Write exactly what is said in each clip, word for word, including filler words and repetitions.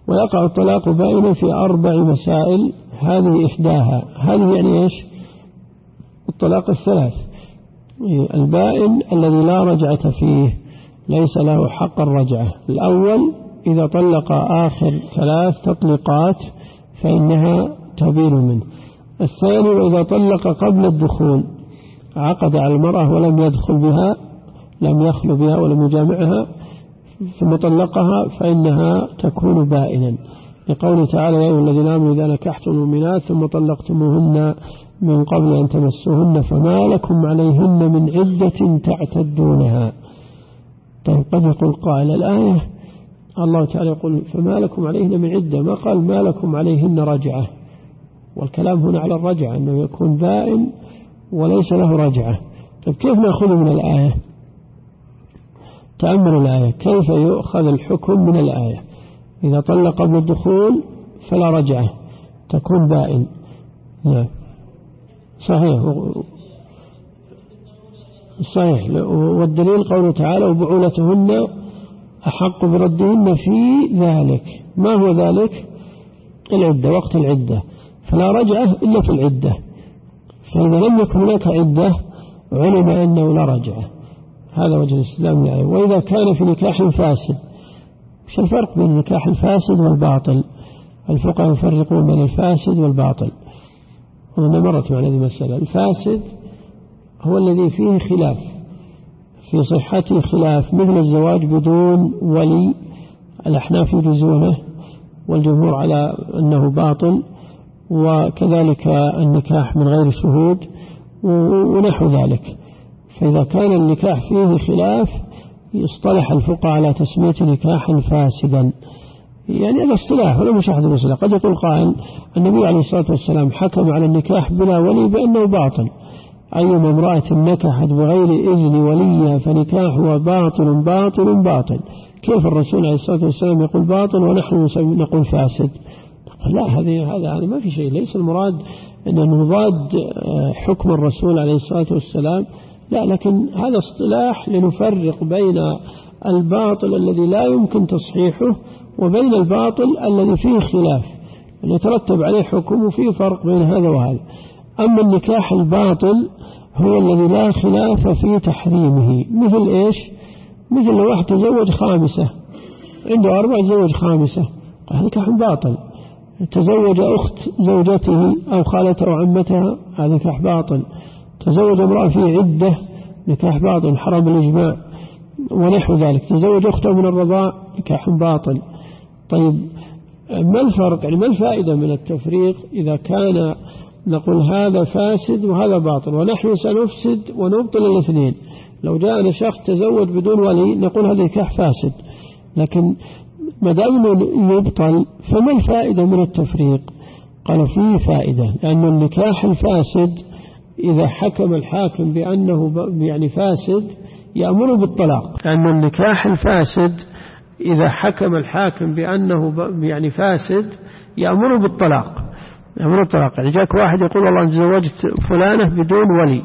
ويقع الطلاق بائنا في أربع مسائل، هذه إحداها. هذه يعني إيش؟ الطلاق الثلاث. البائن الذي لا رجعة فيه، ليس له حق الرجعة. الأول إذا طلق آخر ثلاث تطليقات فإنها تبين منه. الثاني وإذا طلق قبل الدخول، عقد على المرأة ولم يدخل بها، لم يخلو بها ولم يجامعها، ثم طلقها فإنها تكون بائنا، لقوله تعالى يا أيها الذين آمنوا إذا نكحتم المؤمنات ثم طلقتموهن من قبل أن تمسوهن فما لكم عليهن من عدة تعتدونها. طيب قد يقول قائل الآية الله تعالى يقول فما لكم عليهن من عدة، ما قال ما لكم عليهن رجعة، والكلام هنا على الرجعة أنه يكون بائن وليس له رجعة. طيب كيف نأخذ من الآية؟ تأمل الآية كيف يؤخذ الحكم من الآية. إذا طلق قبل الدخول فلا رجعة، تكون بائن. نعم صحيح صحيح. والدليل قوله تعالى وبعولتهن أحق بردهن في ذلك. ما هو ذلك؟ العدة، وقت العدة، فلا رجعة إلا في العدة. فإذا لم يكن هناك عدة علم أنه لا رجعة. هذا وجه الاستدلال يعني. وإذا كان في نكاح فاسد، وش الفرق بين النكاح الفاسد والباطل؟ الفقهاء يفرقون بين الفاسد والباطل، وأنا مرت معنا هذه المسألة. الفاسد هو الذي فيه خلاف، في صحته خلاف، مثل الزواج بدون ولي، الأحناف يجوزونه والجمهور على أنه باطل، وكذلك النكاح من غير شهود ونحو ذلك. فإذا كان النكاح فيه خلاف يصطلح الفقهاء على تسمية نكاحا فاسدا، يعني هذا اصطلاح ولا مش أحد المسألة. قد يقول قائل النبي عليه الصلاة والسلام حكم على النكاح بلا ولي بأنه باطل، أيما امرأة نكحت بغير إذن وليها فنكاحها باطل باطل باطل. كيف الرسول عليه الصلاة والسلام يقول باطل ونحن نقول فاسد؟ لا، هذه هذا هذا ما في شيء. ليس المراد أن نضاد حكم الرسول عليه الصلاة والسلام، لا، لكن هذا اصطلاح لنفرق بين الباطل الذي لا يمكن تصحيحه وبين الباطل الذي فيه خلاف يترتب عليه حكم، وفيه فرق بين هذا وهذا. أما النكاح الباطل هو الذي لا خلاف في تحريمه. مثل إيش؟ مثل لو واحد تزوج خامسة، عنده أربعة تزوج خامسة، هذا نكاح باطل. تزوج أخت زوجته أو خالته أو عمتها، هذا نكاح باطل. تزوج امرأة في عدة، نكاح باطل حرام الإجماع ونحو ذلك. تزوج أخته من الرضاع، نكاح باطل. طيب ما الفرق؟ يعني ما الفائدة من التفريق إذا كان نقول هذا فاسد وهذا باطل، ونحن سنفسد ونبطل الاثنين؟ لو جاءنا شخص تزوج بدون ولي نقول هذا نكاح فاسد، لكن ما دام يبطل فما الفائدة من التفريق؟ قال فيه فائدة، لأن النكاح الفاسد إذا حكم الحاكم بأنه يعني فاسد يأمر بالطلاق. لأن النكاح الفاسد إذا حكم الحاكم بأنه يعني فاسد يأمر بالطلاق، يأمر بالطلاق. يعني جاك واحد يقول والله أنت زوجت فلانة بدون ولي،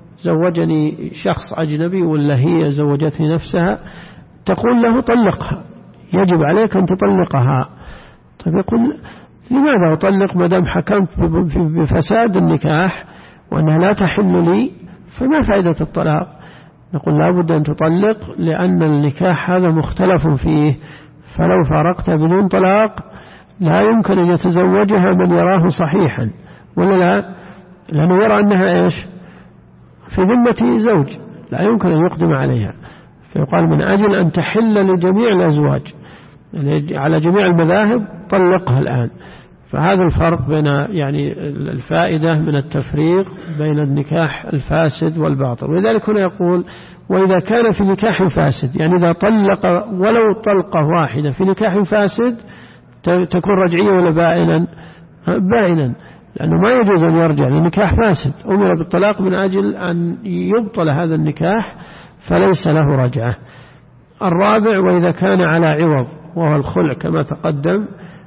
زوجني شخص أجنبي ولا هي زوجتني نفسها، تقول له طلقها، يجب عليك أن تطلقها. طيب يقول لماذا أطلق ما دام حكمت بفساد النكاح وأنها لا تحل لي، فما فائدة الطلاق؟ نقول لابد أن تطلق، لأن النكاح هذا مختلف فيه، فلو فارقت بدون طلاق لا يمكن أن يتزوجها من يراه صحيحا، ولا لا؟ لأنه يرى أنها إيش؟ في ذمة زوج، لا يمكن أن يقدم عليها. فيقال من أجل أن تحل لجميع الأزواج يعني على جميع المذاهب طلقها الآن. فهذا الفرق بين يعني الفائدة من التفريق بين النكاح الفاسد والباطل. ولذلك هنا يقول وإذا كان في نكاح فاسد، يعني إذا طلق ولو طلقة واحدة في نكاح فاسد تكون رجعية ولا بائنا؟ بائنا، لأنه ما يجوز أن يرجع لنكاح فاسد، أمر بالطلاق من أجل أن يبطل هذا النكاح فليس له رجعة. الرابع وإذا كان على عوض وهو الخلع كما تقدم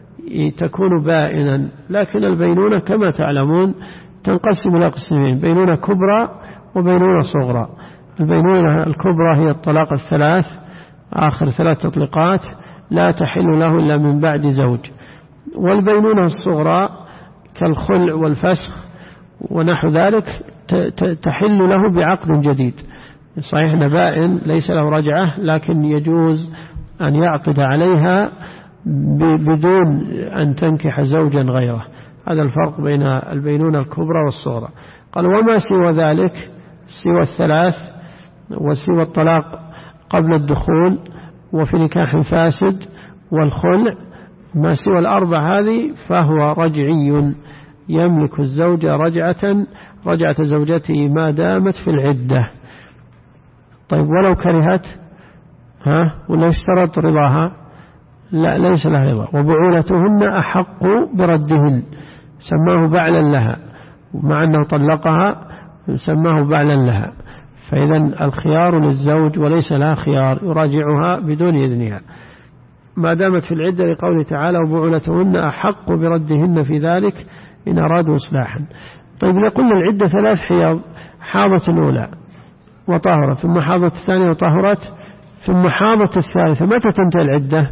تكون بائنا، لكن البينونة كما تعلمون تنقسم إلى قسمين، بينونة كبرى وبينونة صغرى. البينونة الكبرى هي الطلاق الثلاث، آخر ثلاث تطليقات. لا تحل له إلا من بعد زوج. والبينونة الصغرى كالخلع والفسخ ونحو ذلك تحل له بعقد جديد. صحيح نبائن ليس له رجعة، لكن يجوز أن يعقد عليها بدون أن تنكح زوجا غيره. هذا الفرق بين البينونة الكبرى والصغرى. قال وما سوى ذلك سوى الثلاث وسوى الطلاق قبل الدخول وفي نكاح فاسد والخلع، ما سوى الأربع هذه فهو رجعي، يملك الزوجة رجعة رجعة زوجته ما دامت في العدة. طيب ولو كرهت ها ولا اشترط رضاها؟ لا، ليس لها رضا. وبعولتهن أحق بردهن، سماه بعلا لها، ومع أنه طلقها سماه بعلا لها. فإذا الخيار للزوج وليس لها خيار، يراجعها بدون إذنها ما دامت في العدة، لقوله تعالى وبعولتهن أحق بردهن في ذلك إن أرادوا إصلاحا. طيب إذا قلنا العدة ثلاث حيض، حاضت الأولى وطهرت، ثم حاضت الثانية وطهرت، ثم حاضت الثالثة، متى تنتهي العدة؟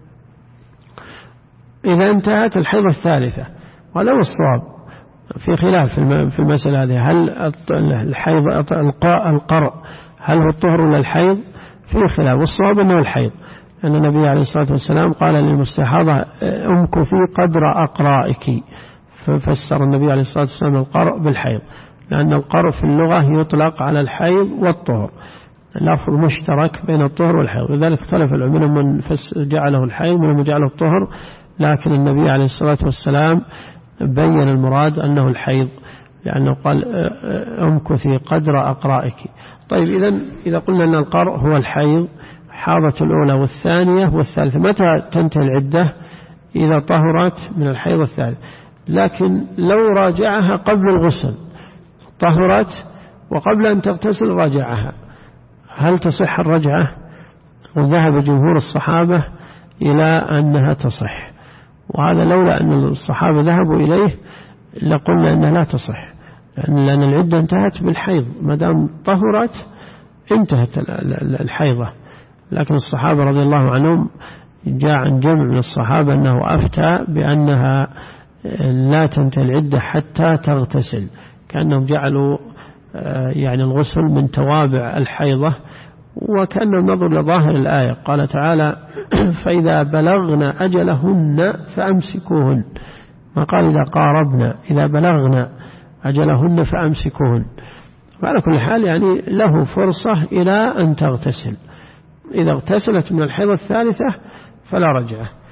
إذا انتهت الحيضة الثالثة. وهذا هو الصواب، في خلاف في المسألة هذه، هل الحيض القرء هل هو الطهر ولا الحيض؟ في خلاف، والصواب أنه الحيض، أن النبي عليه الصلاة والسلام قال للمستحاضة امكثي قدر أقرائك، ففسر النبي عليه الصلاة والسلام القرء بالحيض، لأن القرء في اللغة يطلق على الحيض والطهر، لفظ مشترك بين الطهر والحيض، لذلك اختلف العلماء من جعله الحيض ومن جعله الطهر، لكن النبي عليه الصلاة والسلام بين المراد أنه الحيض، لأنه قال امكثي قدر أقرائك. طيب إذا إذا قلنا أن القرء هو الحيض، حاضت الأولى والثانية والثالثة، متى تنتهي العدة؟ إذا طهرت من الحيض الثالث. لكن لو راجعها قبل الغسل، طهرت وقبل أن تغتسل راجعها، هل تصح الرجعة؟ وذهب جمهور الصحابة إلى أنها تصح، وهذا لولا أن الصحابة ذهبوا إليه لقلنا أنها لا تصح، لأن العدة انتهت بالحيض، ما دام طهرت انتهت الحيضة. لكن الصحابة رضي الله عنهم جاء عن جمع من الصحابة أنه أفتى بأنها لا تنتهي العدة حتى تغتسل، كأنهم جعلوا يعني الغسل من توابع الحيضة، وكأنهم نظر لظاهر الآية، قال تعالى فإذا بلغنا أجلهن فأمسكوهن، ما قال إذا قاربنا، إذا بلغنا أجلهن فأمسكوهن. وعلى كل حال يعني له فرصة إلى أن تغتسل، إذا اغتسلت من الحيضة الثالثة فلا رجعة.